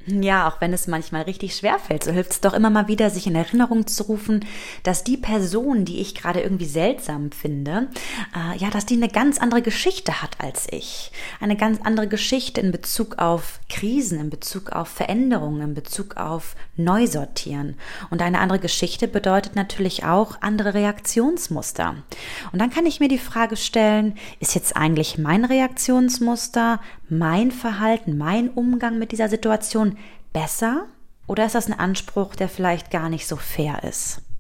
Ja, auch wenn es manchmal richtig schwer fällt, so hilft es doch immer mal wieder, sich in Erinnerung zu rufen, dass die Person, die ich gerade irgendwie seltsam finde, dass die eine ganz andere Geschichte hat als ich. Eine ganz andere Geschichte in Bezug auf Krisen, in Bezug auf Veränderungen, in Bezug auf Neusortieren. Und eine andere Geschichte bedeutet natürlich auch andere Reaktionsmuster. Und dann kann ich mir die Frage stellen, ist jetzt eigentlich mein Reaktionsmuster, mein Verhalten, mein Umgang mit dieser Situation besser oder ist das ein Anspruch, der vielleicht gar nicht so fair ist?